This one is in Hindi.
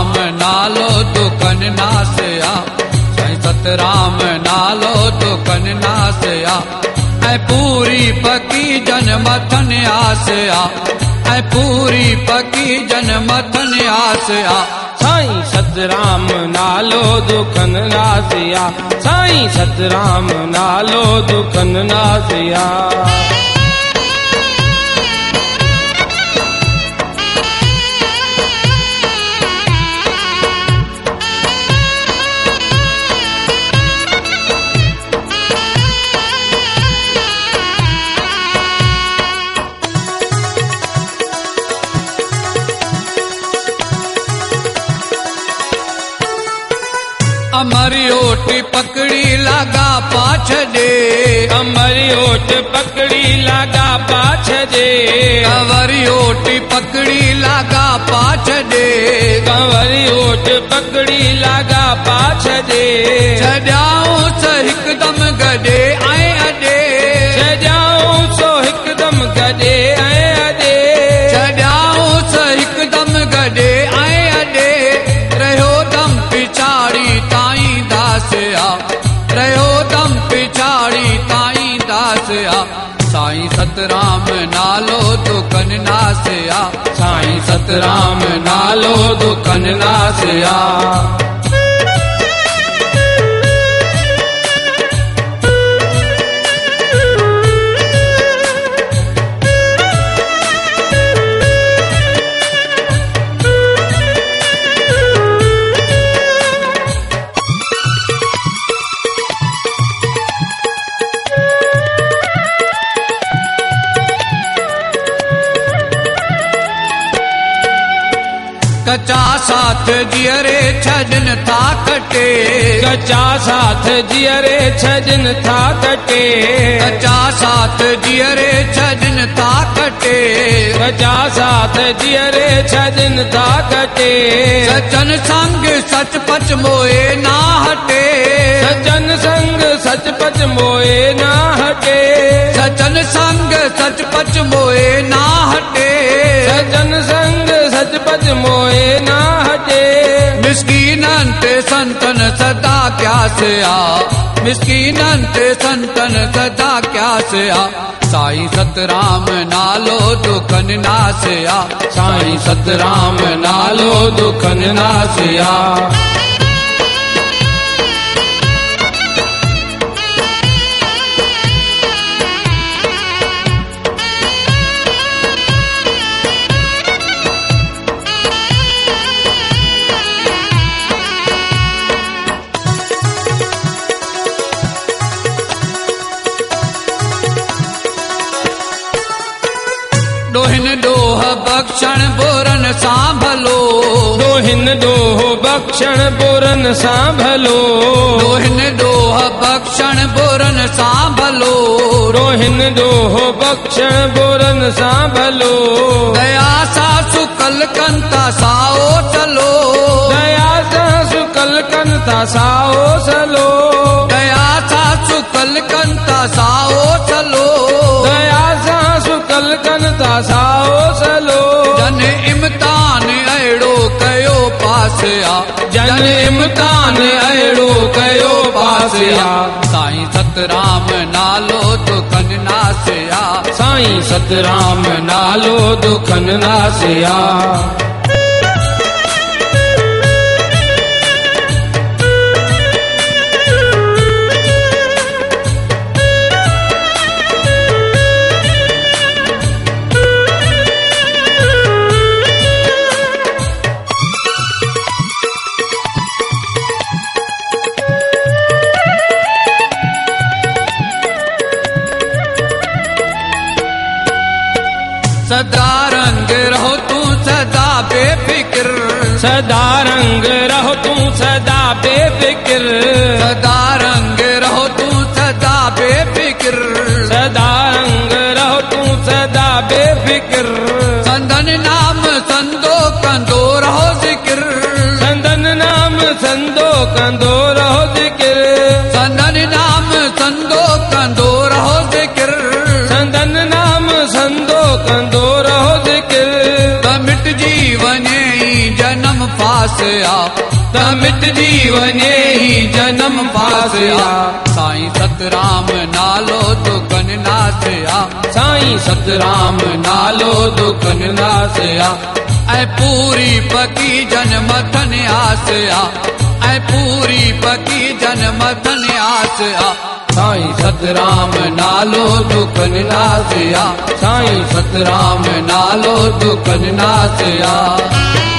सतराम नालो दुखन नासया, साईं सतराम नालो दुखन नासया। ऐं पूरी पकी जन मथन आसया, ऐं पूरी पकी जन मथन आसया। साईं सतराम नालो दुखन नासया, साईं सतराम नालो दुखन नासया। अमरी ओट पकड़ी लगा पाछ दे, अमरी ओट पकड़ी लगा पाछ दे, कंवरी ओट पकड़ी लगा पाछ दे, कंवरी ओट पकड़ी लगा पाछ दे। छॾियाऊं सो हिकदम गॾे ऐं अॾे, छॾियाऊं सो हिकदम गॾे ऐं अॾे, छॾियाऊं सो हिकदम गॾे ऐं अॾे। रहियो दम पिछाड़ी ताईं दासिया, रहियो दम पिछाड़ी ताईं दासिया। साईं सतराम नालो दुखन नासया, साईं सतराम नालो दुखन नासया। कचा साथ जियरे छजन था कटे, कचा साथ जियरे छजन था कटे, कचा साथ जियरे छजन था कटे, कचा साथ जियरे छजन था कटे। सचन संग सचपच मोए ना हटे, सजन संग सचपच मोए ना हटे, सचन संग सचपच मोए ना हटे, सजन संग सचपच मोए ना हटे। मिस्कीनन ते संतन सदा क्या से आ, मिस्कीनन ते संतन सदा क्या से आ। साईं सतराम नालो दुखन नासया, साईं सतराम नालो दुखन नासया। दोहिन डोह बख्शण बोरन सांभलो, दोहिन डोह बख्शण बोरन सांभलो, दोहिन डोह बख्शण बोरन सांभलो, दोहिन डोह बख्शण बोरन सांभलो। दया सा सुकल कंता साओ चलो, दया सा सुकल कंता साओ चलो, दया सा सुकल कंता साओ चलो, दया सा सुकल कंता साओ चलो। जन इम्तान अहिड़ो कयो पास आ, जन इम्तान अहिड़ो कयो पास आ। साईं सतराम नालो दुखन नासया, साईं सतराम नालो दुखन नासया। सदा रंग रहो तू सदा बेफिक्र, सदा रंग रहो तू सदा बेफिक्र, सदा रंग रहो तू सदा बेफिक्र, सदा रंग रहो तू सदा बेफिक्र। संदन नाम संदो कंदो रहो जिक्र, संदन नाम संदो कंदो रहो जिक्र, संदन नाम संदो कंदो रहो जिक्र, संदन नाम संदो कंदो रहो जिक्र। मिट जीवन जन्म पा पास आ तमित जीवने ही जन्म पास आ साईं सतराम नालो दुखन नास आ साईं सतराम नालो दुखन नास आ ऐ पूरी पकी जन्म थन आस आ ऐ पूरी पकी जन्म थन आस आ साईं सतराम नालो दुखन नास आ साईं सतराम नालो दुखन नास आ